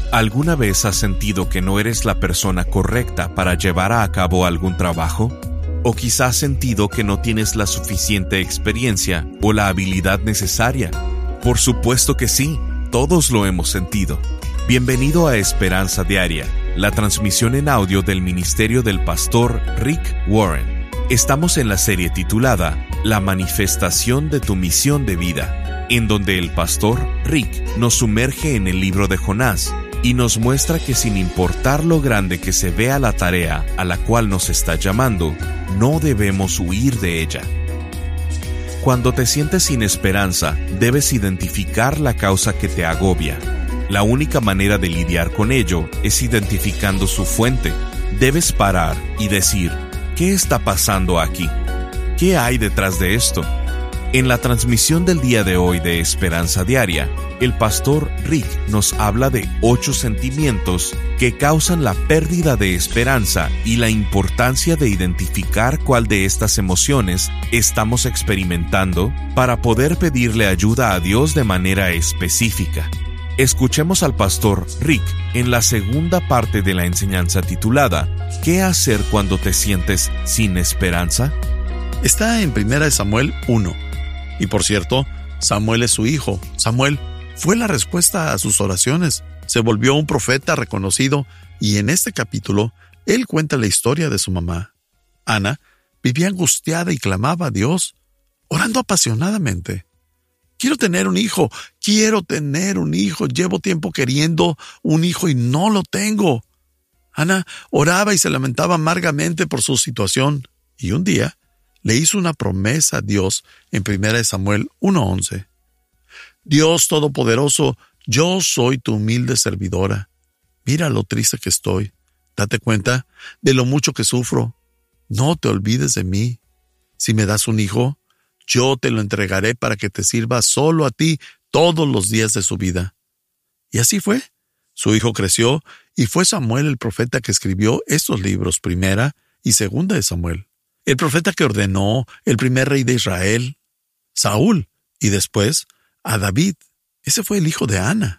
¿Alguna vez has sentido que no eres la persona correcta para llevar a cabo algún trabajo? ¿O quizás has sentido que no tienes la suficiente experiencia o la habilidad necesaria? Por supuesto que sí, todos lo hemos sentido. Bienvenido a Esperanza Diaria, la transmisión en audio del ministerio del pastor Rick Warren. Estamos en la serie titulada La manifestación de tu misión de vida, en donde el pastor Rick nos sumerge en el libro de Jonás y nos muestra que sin importar lo grande que se vea la tarea a la cual nos está llamando, no debemos huir de ella. Cuando te sientes sin esperanza, debes identificar la causa que te agobia. La única manera de lidiar con ello es identificando su fuente. Debes parar y decir, ¿qué está pasando aquí? ¿Qué hay detrás de esto? En la transmisión del día de hoy de Esperanza Diaria, el pastor Rick nos habla de 8 sentimientos que causan la pérdida de esperanza y la importancia de identificar cuál de estas emociones estamos experimentando para poder pedirle ayuda a Dios de manera específica. Escuchemos al pastor Rick en la segunda parte de la enseñanza titulada ¿Qué hacer cuando te sientes sin esperanza? Está en 1 Samuel 1. Y por cierto, Samuel es su hijo. Samuel fue la respuesta a sus oraciones. Se volvió un profeta reconocido y en este capítulo, él cuenta la historia de su mamá. Ana vivía angustiada y clamaba a Dios, orando apasionadamente. Quiero tener un hijo, llevo tiempo queriendo un hijo y no lo tengo. Ana oraba y se lamentaba amargamente por su situación. Y un día, le hizo una promesa a Dios en 1 Samuel 1:11. Dios Todopoderoso, yo soy tu humilde servidora. Mira lo triste que estoy. Date cuenta de lo mucho que sufro. No te olvides de mí. Si me das un hijo, yo te lo entregaré para que te sirva solo a ti todos los días de su vida. Y así fue. Su hijo creció y fue Samuel el profeta que escribió estos libros, 1 y 2 de Samuel. El profeta que ordenó el primer rey de Israel, Saúl, y después a David. Ese fue el hijo de Ana.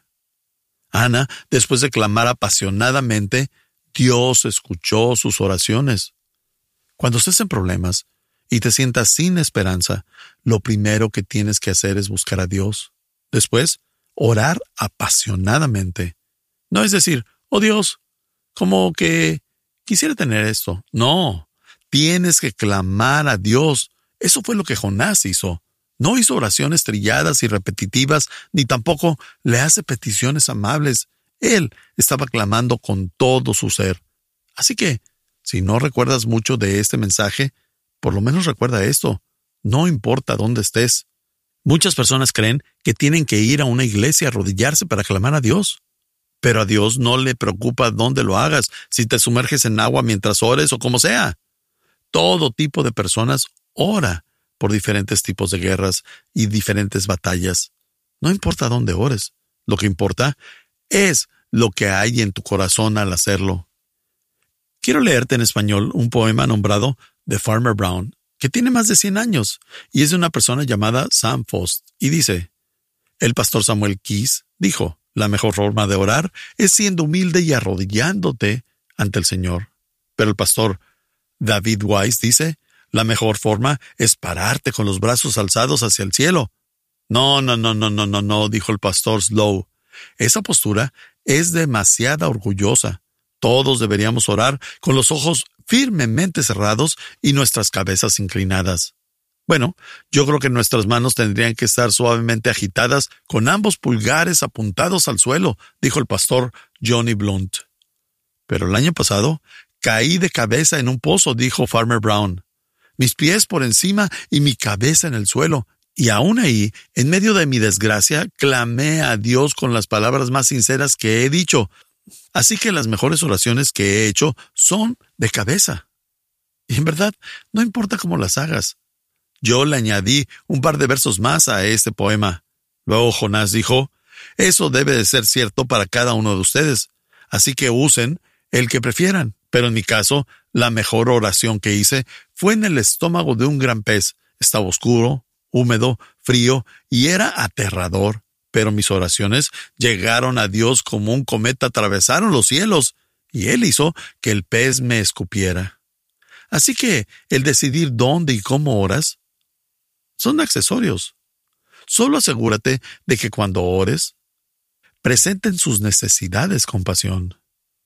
Ana, después de clamar apasionadamente, Dios escuchó sus oraciones. Cuando estés en problemas y te sientas sin esperanza, lo primero que tienes que hacer es buscar a Dios. Después, orar apasionadamente. No es decir, oh Dios, como que quisiera tener esto. No. Tienes que clamar a Dios. Eso fue lo que Jonás hizo. No hizo oraciones trilladas y repetitivas, ni tampoco le hace peticiones amables. Él estaba clamando con todo su ser. Así que, si no recuerdas mucho de este mensaje, por lo menos recuerda esto. No importa dónde estés. Muchas personas creen que tienen que ir a una iglesia a arrodillarse para clamar a Dios. Pero a Dios no le preocupa dónde lo hagas, si te sumerges en agua mientras ores o como sea. Todo tipo de personas ora por diferentes tipos de guerras y diferentes batallas. No importa dónde ores, lo que importa es lo que hay en tu corazón al hacerlo. Quiero leerte en español un poema nombrado The Farmer Brown, que tiene más de 100 años y es de una persona llamada Sam Fost, y dice: el pastor Samuel Keyes dijo, la mejor forma de orar es siendo humilde y arrodillándote ante el Señor. Pero el pastor David Wise dice, la mejor forma es pararte con los brazos alzados hacia el cielo. No, dijo el pastor Slow. Esa postura es demasiado orgullosa. Todos deberíamos orar con los ojos firmemente cerrados y nuestras cabezas inclinadas. Bueno, yo creo que nuestras manos tendrían que estar suavemente agitadas con ambos pulgares apuntados al suelo, dijo el pastor Johnny Blunt. Pero el año pasado caí de cabeza en un pozo, dijo Farmer Brown. Mis pies por encima y mi cabeza en el suelo. Y aún ahí, en medio de mi desgracia, clamé a Dios con las palabras más sinceras que he dicho. Así que las mejores oraciones que he hecho son de cabeza. Y en verdad, no importa cómo las hagas. Yo le añadí un par de versos más a este poema. Luego Jonás dijo, eso debe de ser cierto para cada uno de ustedes. Así que usen el que prefieran. Pero en mi caso, la mejor oración que hice fue en el estómago de un gran pez. Estaba oscuro, húmedo, frío y era aterrador. pero mis oraciones llegaron a Dios como un cometa, atravesaron los cielos, y Él hizo que el pez me escupiera. Así que el decidir dónde y cómo oras son accesorios. Solo asegúrate de que cuando ores, presenten sus necesidades con pasión.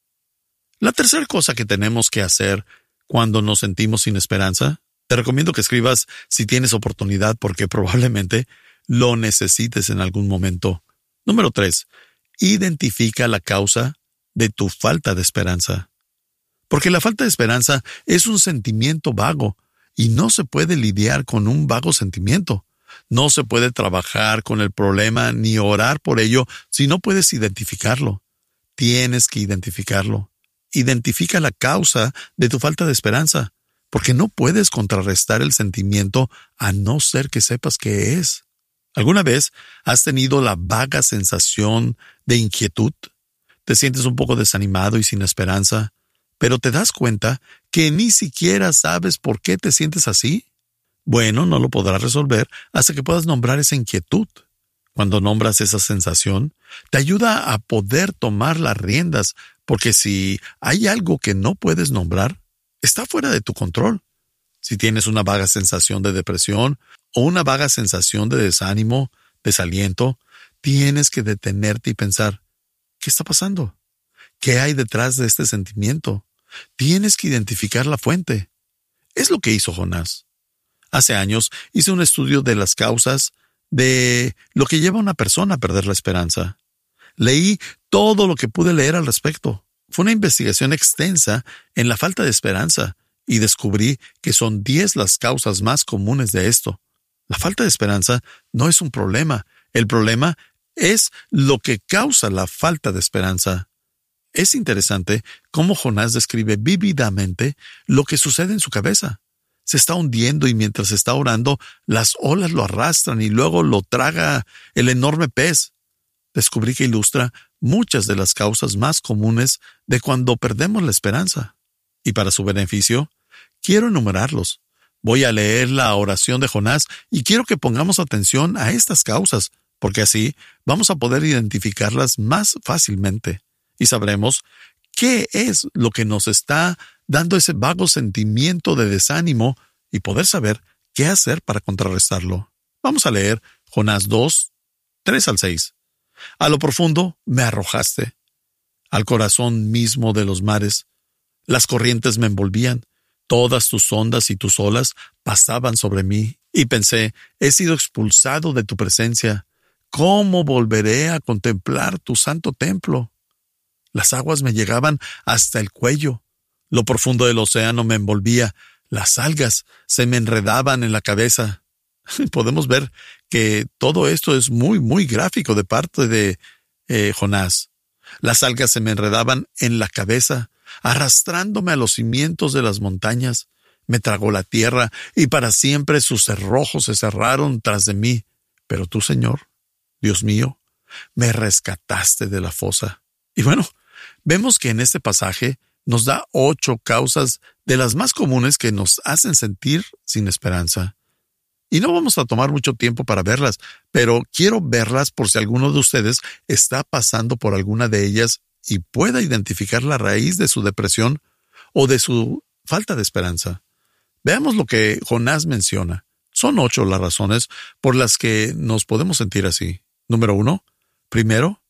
La tercera cosa que tenemos que hacer cuando nos sentimos sin esperanza, te recomiendo que escribas si tienes oportunidad porque probablemente lo necesites en algún momento. Número 3. Identifica la causa de tu falta de esperanza. Porque la falta de esperanza es un sentimiento vago y no se puede lidiar con un vago sentimiento. No se puede trabajar con el problema ni orar por ello si no puedes identificarlo. Tienes que identificarlo. Identifica la causa de tu falta de esperanza, porque no puedes contrarrestar el sentimiento a no ser que sepas qué es. ¿Alguna vez has tenido la vaga sensación de inquietud? Te sientes un poco desanimado y sin esperanza, pero te das cuenta que ni siquiera sabes por qué te sientes así. Bueno, no lo podrás resolver hasta que puedas nombrar esa inquietud. Cuando nombras esa sensación, te ayuda a poder tomar las riendas, porque si hay algo que no puedes nombrar, está fuera de tu control. Si tienes una vaga sensación de depresión o una vaga sensación de desánimo, desaliento, tienes que detenerte y pensar, ¿qué está pasando? ¿Qué hay detrás de este sentimiento? Tienes que identificar la fuente. Es lo que hizo Jonás. Hace años hice un estudio de las causas de lo que lleva a una persona a perder la esperanza. Leí todo lo que pude leer al respecto. Fue una investigación extensa en la falta de esperanza y descubrí que son 10 las causas más comunes de esto. La falta de esperanza no es un problema. El problema es lo que causa la falta de esperanza. Es interesante cómo Jonás describe vívidamente lo que sucede en su cabeza. Se está hundiendo y mientras está orando, las olas lo arrastran y luego lo traga el enorme pez. Descubrí que ilustra muchas de las causas más comunes de cuando perdemos la esperanza. Y para su beneficio, quiero enumerarlos. Voy a leer la oración de Jonás y quiero que pongamos atención a estas causas, porque así vamos a poder identificarlas más fácilmente y sabremos qué es lo que nos está dando ese vago sentimiento de desánimo y poder saber qué hacer para contrarrestarlo. Vamos a leer Jonás 2, 3 al 6. A lo profundo me arrojaste, al corazón mismo de los mares. Las corrientes me envolvían, todas tus ondas y tus olas pasaban sobre mí. Y pensé, he sido expulsado de tu presencia. ¿Cómo volveré a contemplar tu santo templo? Las aguas me llegaban hasta el cuello. Lo profundo del océano me envolvía. Las algas se me enredaban en la cabeza. Podemos ver que todo esto es muy gráfico de parte de Jonás. Las algas se me enredaban en la cabeza, arrastrándome a los cimientos de las montañas. Me tragó la tierra y para siempre sus cerrojos se cerraron tras de mí. Pero tú, Señor, Dios mío, me rescataste de la fosa. Y bueno, vemos que en este pasaje nos da 8 causas de las más comunes que nos hacen sentir sin esperanza. Y no vamos a tomar mucho tiempo para verlas, pero quiero verlas por si alguno de ustedes está pasando por alguna de ellas y pueda identificar la raíz de su depresión o de su falta de esperanza. Veamos lo que Jonás menciona. Son 8 las razones por las que nos podemos sentir así. Número 1, primero,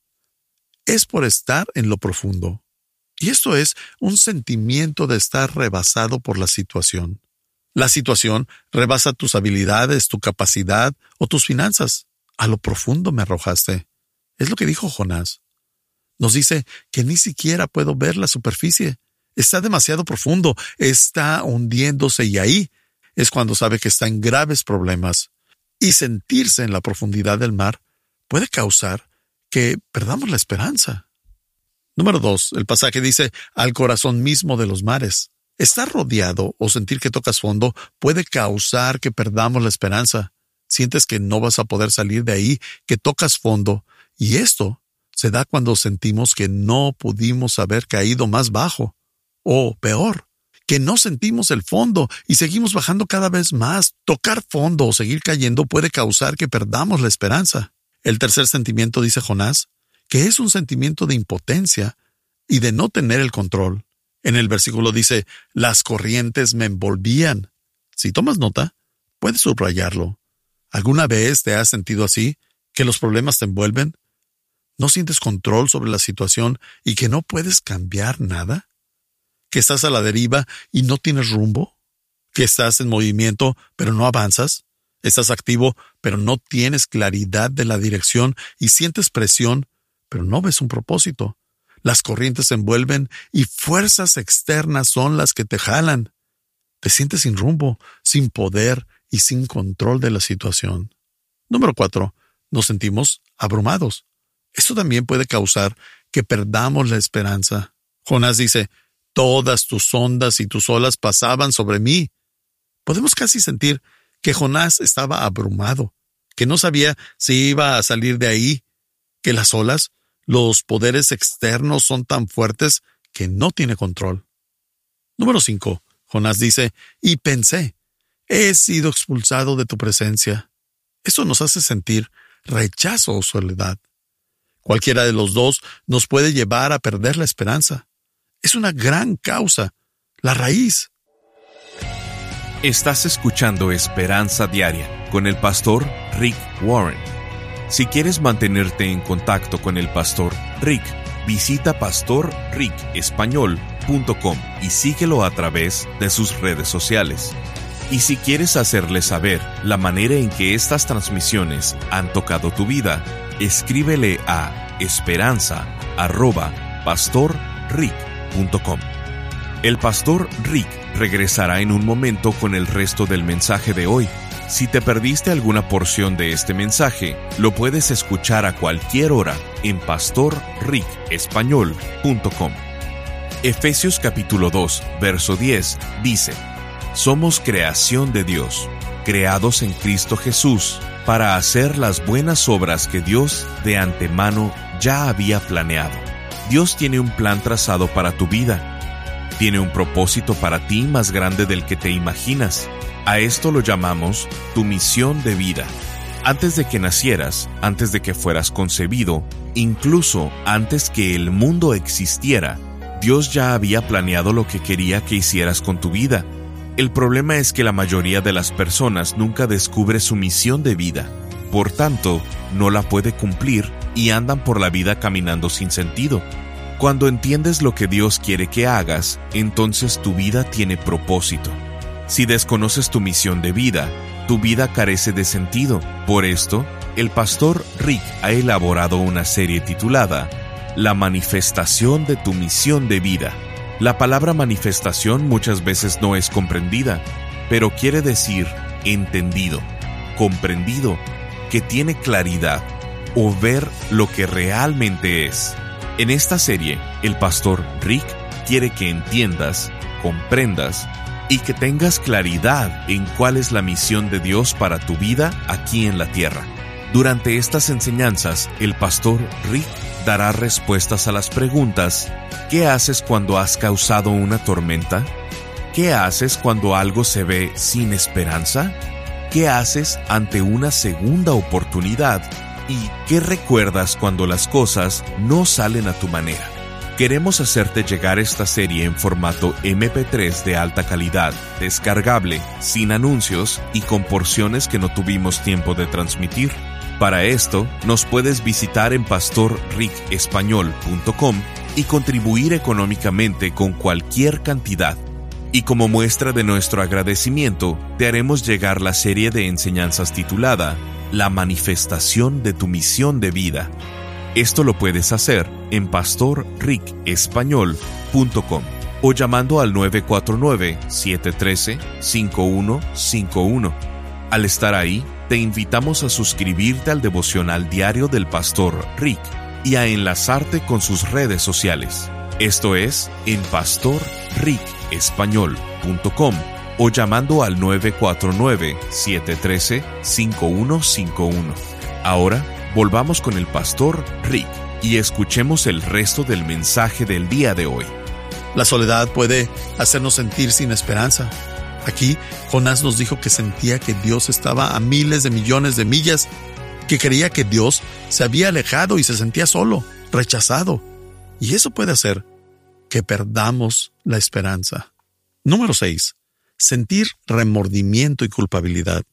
es por estar en lo profundo. Y esto es un sentimiento de estar rebasado por la situación. La situación rebasa tus habilidades, tu capacidad o tus finanzas. A lo profundo me arrojaste. Es lo que dijo Jonás. Nos dice que ni siquiera puedo ver la superficie. Está demasiado profundo, está hundiéndose y ahí es cuando sabe que está en graves problemas. Y sentirse en la profundidad del mar puede causar que perdamos la esperanza. Número 2, el pasaje dice, al corazón mismo de los mares. Estar rodeado o sentir que tocas fondo puede causar que perdamos la esperanza. Sientes que no vas a poder salir de ahí, que tocas fondo. Y esto se da cuando sentimos que no pudimos haber caído más bajo. O peor, que no sentimos el fondo y seguimos bajando cada vez más. Tocar fondo o seguir cayendo puede causar que perdamos la esperanza. El tercer sentimiento, dice Jonás, que es un sentimiento de impotencia y de no tener el control. En el versículo dice, las corrientes me envolvían. Si tomas nota, puedes subrayarlo. ¿Alguna vez te has sentido así? ¿Que los problemas te envuelven? ¿No sientes control sobre la situación y que no puedes cambiar nada? ¿Que estás a la deriva y no tienes rumbo? ¿Que estás en movimiento pero no avanzas? ¿Estás activo pero no tienes claridad de la dirección y sientes presión pero no ves un propósito? Las corrientes se envuelven y fuerzas externas son las que te jalan. Te sientes sin rumbo, sin poder y sin control de la situación. Número 4. Nos sentimos abrumados. Esto también puede causar que perdamos la esperanza. Jonás dice, todas tus ondas y tus olas pasaban sobre mí. Podemos casi sentir que Jonás estaba abrumado, que no sabía si iba a salir de ahí, que las olas, los poderes externos son tan fuertes que no tiene control. Número 5. Jonás dice, y pensé, he sido expulsado de tu presencia. Eso nos hace sentir rechazo o soledad. Cualquiera de los dos nos puede llevar a perder la esperanza. Es una gran causa, la raíz. Estás escuchando Esperanza Diaria con el pastor Rick Warren. Si quieres mantenerte en contacto con el pastor Rick, visita pastorricespañol.com y síguelo a través de sus redes sociales. Y si quieres hacerle saber la manera en que estas transmisiones han tocado tu vida, escríbele a esperanza@pastorrick.com. El pastor Rick regresará en un momento con el resto del mensaje de hoy. Si te perdiste alguna porción de este mensaje, lo puedes escuchar a cualquier hora en pastorricespañol.com. Efesios capítulo 2, verso 10 dice: somos creación de Dios, creados en Cristo Jesús, para hacer las buenas obras que Dios de antemano ya había planeado. Dios tiene un plan trazado para tu vida. Tiene un propósito para ti más grande del que te imaginas. A esto lo llamamos tu misión de vida. Antes de que nacieras, antes de que fueras concebido, incluso antes que el mundo existiera, Dios ya había planeado lo que quería que hicieras con tu vida. El problema es que la mayoría de las personas nunca descubre su misión de vida. Por tanto, no la puede cumplir y andan por la vida caminando sin sentido. Cuando entiendes lo que Dios quiere que hagas, entonces tu vida tiene propósito. Si desconoces tu misión de vida, tu vida carece de sentido. Por esto, el pastor Rick ha elaborado una serie titulada La manifestación de tu misión de vida. La palabra manifestación muchas veces no es comprendida, pero quiere decir entendido, comprendido, que tiene claridad o ver lo que realmente es. En esta serie, el pastor Rick quiere que entiendas, comprendas y que tengas claridad en cuál es la misión de Dios para tu vida aquí en la tierra. Durante estas enseñanzas, el pastor Rick dará respuestas a las preguntas: ¿qué haces cuando has causado una tormenta? ¿Qué haces cuando algo se ve sin esperanza? ¿Qué haces ante una segunda oportunidad? ¿Y qué recuerdas cuando las cosas no salen a tu manera? Queremos hacerte llegar esta serie en formato MP3 de alta calidad, descargable, sin anuncios y con porciones que no tuvimos tiempo de transmitir. Para esto, nos puedes visitar en pastorricespañol.com y contribuir económicamente con cualquier cantidad. Y como muestra de nuestro agradecimiento, te haremos llegar la serie de enseñanzas titulada La manifestación de tu misión de vida. Esto lo puedes hacer en pastorricespañol.com o llamando al 949-713-5151. Al estar ahí, te invitamos a suscribirte al devocional diario del pastor Rick y a enlazarte con sus redes sociales. Esto es en pastorricespañol.com o llamando al 949-713-5151. Ahora, volvamos con el pastor Rick y escuchemos el resto del mensaje del día de hoy. La soledad puede hacernos sentir sin esperanza. Aquí, Jonás nos dijo que sentía que Dios estaba a miles de millones de millas, que creía que Dios se había alejado y se sentía solo, rechazado. Y eso puede hacer que perdamos la esperanza. Número 6. Sentir remordimiento y culpabilidad.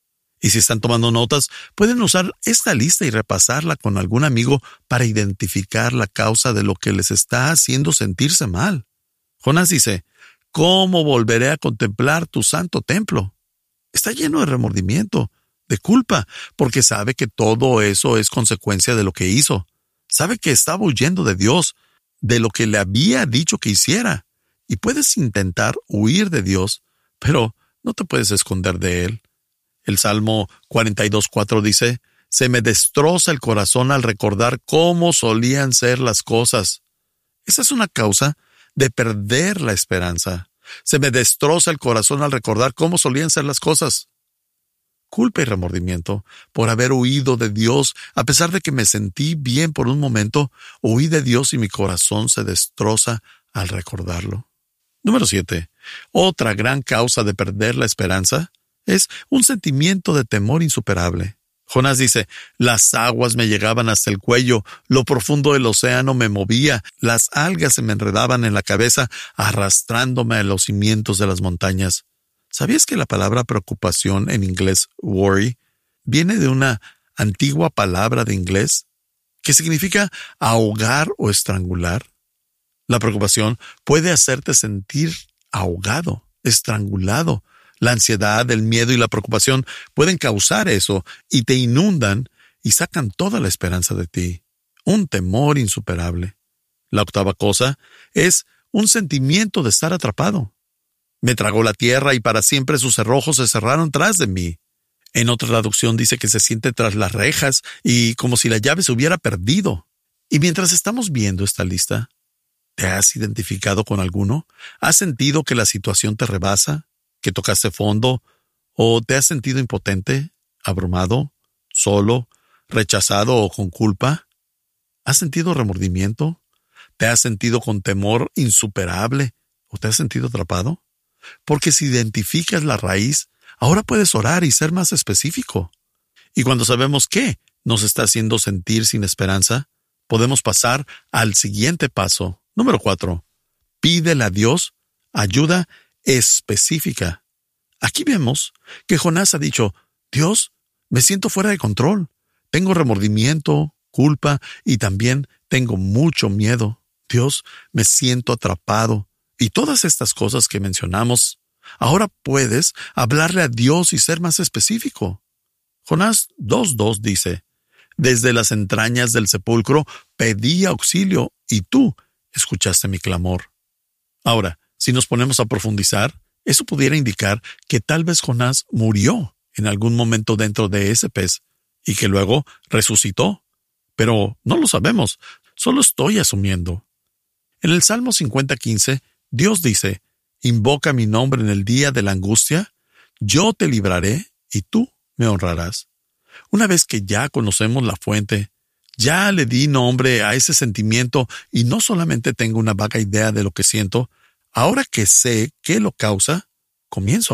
Y si están tomando notas, pueden usar esta lista y repasarla con algún amigo para identificar la causa de lo que les está haciendo sentirse mal. Jonás dice, ¿cómo volveré a contemplar tu santo templo? Está lleno de remordimiento, de culpa, porque sabe que todo eso es consecuencia de lo que hizo. Sabe que estaba huyendo de Dios, de lo que le había dicho que hiciera. Y puedes intentar huir de Dios, pero no te puedes esconder de Él. El Salmo 42:4 dice, se me destroza el corazón al recordar cómo solían ser las cosas. Esa es una causa de perder la esperanza. Se me destroza el corazón al recordar cómo solían ser las cosas. Culpa y remordimiento por haber huido de Dios, a pesar de que me sentí bien por un momento, huí de Dios y mi corazón se destroza al recordarlo. Número 7. Otra gran causa de perder la esperanza es un sentimiento de temor insuperable. Jonás dice, las aguas me llegaban hasta el cuello, lo profundo del océano me movía, las algas se me enredaban en la cabeza, arrastrándome a los cimientos de las montañas. ¿Sabías que la palabra preocupación en inglés, worry, viene de una antigua palabra de inglés que significa ahogar o estrangular? La preocupación puede hacerte sentir ahogado, estrangulado. La ansiedad, el miedo y la preocupación pueden causar eso y te inundan y sacan toda la esperanza de ti. Un temor insuperable. La octava cosa es un sentimiento de estar atrapado. Me tragó la tierra y para siempre sus cerrojos se cerraron tras de mí. En otra traducción dice que se siente tras las rejas y como si la llave se hubiera perdido. Y mientras estamos viendo esta lista, ¿te has identificado con alguno? ¿Has sentido que la situación te rebasa? ¿Que tocaste fondo? ¿O te has sentido impotente, abrumado, solo, rechazado o con culpa? ¿Has sentido remordimiento? ¿Te has sentido con temor insuperable? ¿O te has sentido atrapado? Porque si identificas la raíz, ahora puedes orar y ser más específico. Y cuando sabemos qué nos está haciendo sentir sin esperanza, podemos pasar al siguiente paso. Número 4. Pídele a Dios ayuda específica. Aquí vemos que Jonás ha dicho, Dios, me siento fuera de control. Tengo remordimiento, culpa y también tengo mucho miedo. Dios, me siento atrapado. Y todas estas cosas que mencionamos, ahora puedes hablarle a Dios y ser más específico. Jonás 2:2 dice, desde las entrañas del sepulcro pedí auxilio y tú escuchaste mi clamor. Ahora, si nos ponemos a profundizar, eso pudiera indicar que tal vez Jonás murió en algún momento dentro de ese pez y que luego resucitó. Pero no lo sabemos, solo estoy asumiendo. En el Salmo 50:15, Dios dice, invoca mi nombre en el día de la angustia, yo te libraré y tú me honrarás. Una vez que ya conocemos la fuente, ya le di nombre a ese sentimiento y no solamente tengo una vaga idea de lo que siento, ahora que sé qué lo causa, comienzo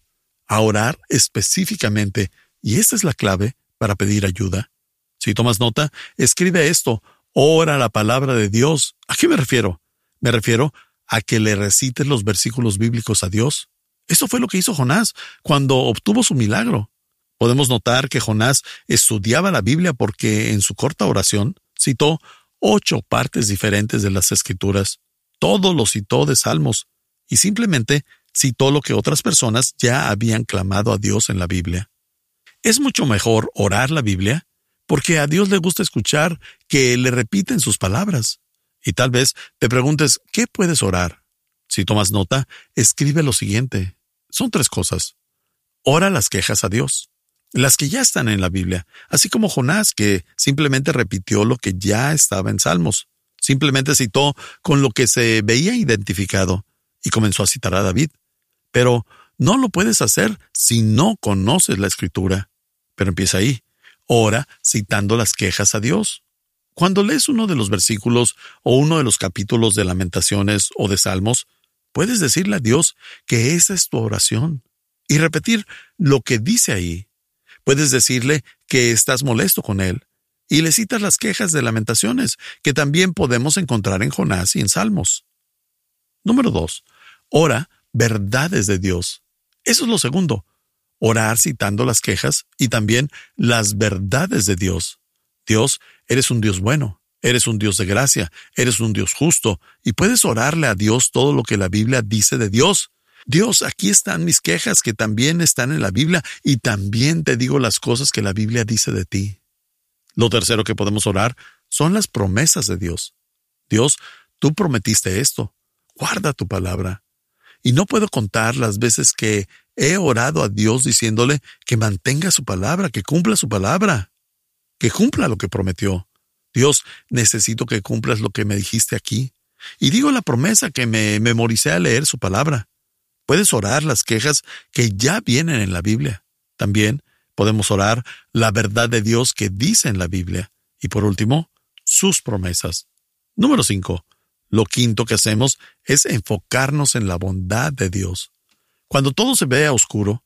a orar específicamente, y esta es la clave para pedir ayuda. Si tomas nota, escribe esto, ora la palabra de Dios. ¿A qué me refiero? Me refiero a que le recites los versículos bíblicos a Dios. Eso fue lo que hizo Jonás cuando obtuvo su milagro. Podemos notar que Jonás estudiaba la Biblia porque en su corta oración citó 8 partes diferentes de las Escrituras. Todo lo citó de Salmos y simplemente citó lo que otras personas ya habían clamado a Dios en la Biblia. Es mucho mejor orar la Biblia porque a Dios le gusta escuchar que le repiten sus palabras. Y tal vez te preguntes, ¿qué puedes orar? Si tomas nota, escribe lo siguiente. Son 3 cosas. Ora las quejas a Dios, las que ya están en la Biblia, así como Jonás, que simplemente repitió lo que ya estaba en Salmos. Simplemente citó con lo que se veía identificado y comenzó a citar a David. Pero no lo puedes hacer si no conoces la Escritura. Pero empieza ahí. Ora citando las quejas a Dios. Cuando lees uno de los versículos o uno de los capítulos de Lamentaciones o de Salmos, puedes decirle a Dios que esa es tu oración y repetir lo que dice ahí. Puedes decirle que estás molesto con él y le citas las quejas de Lamentaciones, que también podemos encontrar en Jonás y en Salmos. Número 2. Ora verdades de Dios. Eso es lo segundo. Orar citando las quejas y también las verdades de Dios. Dios, eres un Dios bueno, eres un Dios de gracia, eres un Dios justo, y puedes orarle a Dios todo lo que la Biblia dice de Dios. Dios, aquí están mis quejas que también están en la Biblia, y también te digo las cosas que la Biblia dice de ti. Lo tercero que podemos orar son las promesas de Dios. Dios, tú prometiste esto. Guarda tu palabra. Y no puedo contar las veces que he orado a Dios diciéndole que mantenga su palabra, que cumpla su palabra, que cumpla lo que prometió. Dios, necesito que cumplas lo que me dijiste aquí. Y digo la promesa que me memoricé al leer su palabra. Puedes orar las quejas que ya vienen en la Biblia. También podemos orar la verdad de Dios que dice en la Biblia. Y por último, sus promesas. Número 5. Lo quinto que hacemos es enfocarnos en la bondad de Dios. Cuando todo se ve oscuro,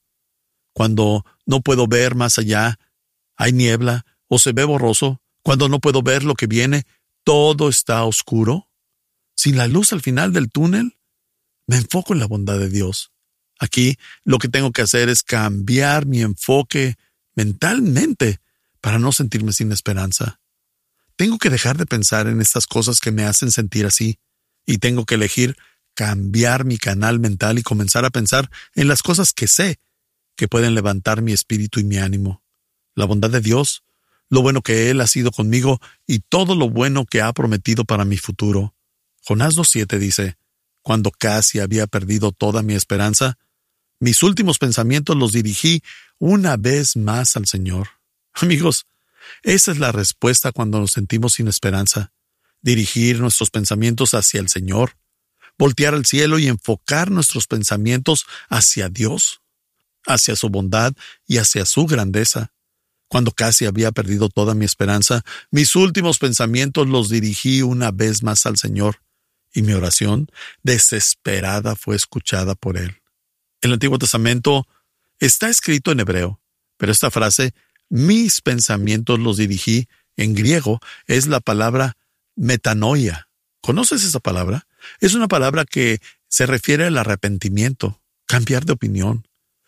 cuando no puedo ver más allá, hay niebla o se ve borroso, cuando no puedo ver lo que viene, todo está oscuro. Sin la luz al final del túnel, me enfoco en la bondad de Dios. Aquí lo que tengo que hacer es cambiar mi enfoque mentalmente para no sentirme sin esperanza. Tengo que dejar de pensar en estas cosas que me hacen sentir así, y tengo que elegir cambiar mi canal mental y comenzar a pensar en las cosas que sé que pueden levantar mi espíritu y mi ánimo. La bondad de Dios, lo bueno que Él ha sido conmigo y todo lo bueno que ha prometido para mi futuro. Jonás 2:7 dice, cuando casi había perdido toda mi esperanza, mis últimos pensamientos los dirigí una vez más al Señor. Amigos, esa es la respuesta cuando nos sentimos sin esperanza. Dirigir nuestros pensamientos hacia el Señor, voltear al cielo y enfocar nuestros pensamientos hacia Dios, hacia su bondad y hacia su grandeza. Cuando casi había perdido toda mi esperanza, mis últimos pensamientos los dirigí una vez más al Señor, y mi oración desesperada fue escuchada por Él. El Antiguo Testamento está escrito en hebreo, pero esta frase, mis pensamientos los dirigí, en griego, es la palabra metanoia. ¿Conoces esa palabra? Es una palabra que se refiere al arrepentimiento, cambiar de opinión.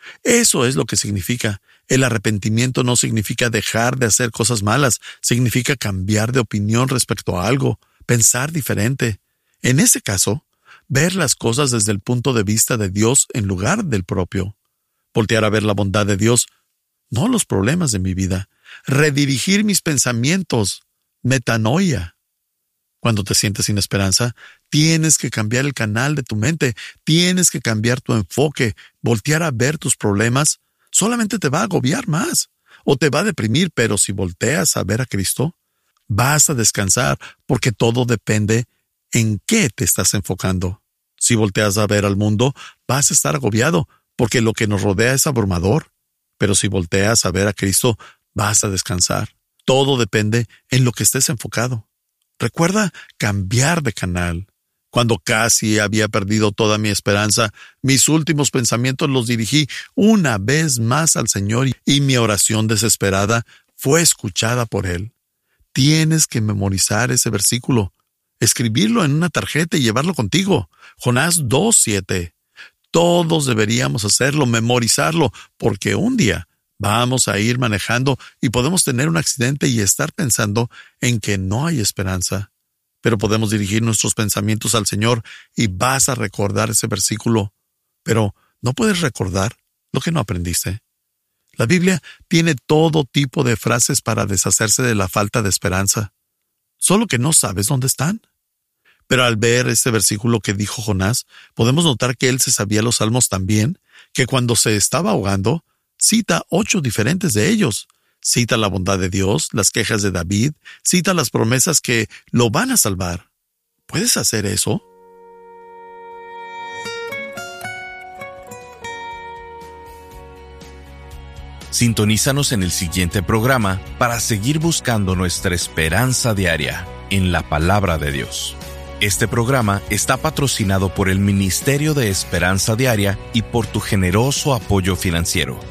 Eso es lo que significa. El arrepentimiento no significa dejar de hacer cosas malas, significa cambiar de opinión respecto a algo, pensar diferente. En ese caso, ver las cosas desde el punto de vista de Dios en lugar del propio. Voltear a ver la bondad de Dios, no los problemas de mi vida. Redirigir mis pensamientos, metanoia. Cuando te sientes sin esperanza, tienes que cambiar el canal de tu mente, tienes que cambiar tu enfoque. Voltear a ver tus problemas solamente te va a agobiar más o te va a deprimir, pero si volteas a ver a Cristo, vas a descansar porque todo depende en qué te estás enfocando. Si volteas a ver al mundo, vas a estar agobiado porque lo que nos rodea es abrumador, pero si volteas a ver a Cristo, vas a descansar. Todo depende en lo que estés enfocado. Recuerda cambiar de canal. Cuando casi había perdido toda mi esperanza, mis últimos pensamientos los dirigí una vez más al Señor y mi oración desesperada fue escuchada por Él. Tienes que memorizar ese versículo, escribirlo en una tarjeta y llevarlo contigo. Jonás 2:7. Todos deberíamos hacerlo, memorizarlo, porque un día vamos a ir manejando y podemos tener un accidente y estar pensando en que no hay esperanza. Pero podemos dirigir nuestros pensamientos al Señor y vas a recordar ese versículo. Pero no puedes recordar lo que no aprendiste. La Biblia tiene todo tipo de frases para deshacerse de la falta de esperanza, solo que no sabes dónde están. Pero al ver este versículo que dijo Jonás, podemos notar que él se sabía los salmos tan bien que cuando se estaba ahogando, cita 8 diferentes de ellos. Cita la bondad de Dios, las quejas de David, cita las promesas que lo van a salvar. ¿Puedes hacer eso? Sintonízanos en el siguiente programa para seguir buscando nuestra esperanza diaria en la palabra de Dios. Este programa está patrocinado por el Ministerio de Esperanza Diaria y por tu generoso apoyo financiero.